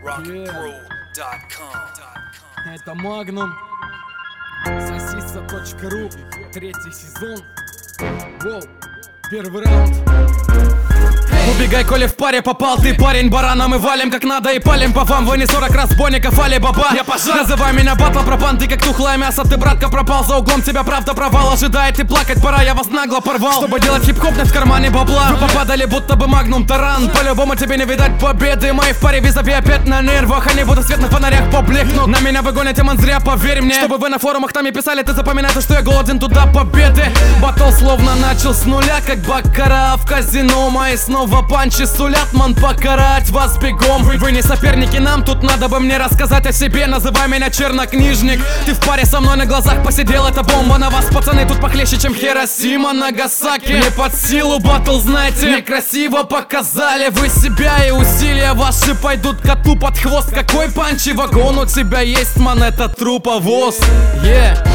Это Magnum, Сосиса.ру, 3-й сезон. Воу, первый раунд. Убегай, коли в паре попал ты, парень, барана. Мы валим как надо и палим по вам. Вы не 40 разбойников, али баба. Я пожар. Называй меня батла пропан, ты как тухлое мясо. Ты, братка, пропал за углом, тебя правда провал ожидает. И плакать пора, я вас нагло порвал. Чтобы делать хип-хоп, нет в кармане бабла. Вы попадали, будто бы Магнум таран. По-любому тебе не видать победы. Мои в паре визави опять на нервах. Они будут в светных фонарях поблекнут. На меня вы гоните, ман, зря, поверь мне. Чтобы вы на форумах там и писали, ты запоминайте, что я голоден туда победы. Батл словно начал с нуля, как баккара в казино. Мои снова панчи сулят, ман, покарать вас бегом. Вы не соперники нам, тут надо бы мне рассказать о себе. Называй меня чернокнижник. Ты в паре со мной на глазах посидел, это бомба на вас, пацаны, тут похлеще, чем Хиросима, Нагасаки. Не под силу батл, знаете, некрасиво показали вы себя. И усилия ваши пойдут коту под хвост. Какой панчи вагон у тебя есть, ман, это труповоз. Yeah.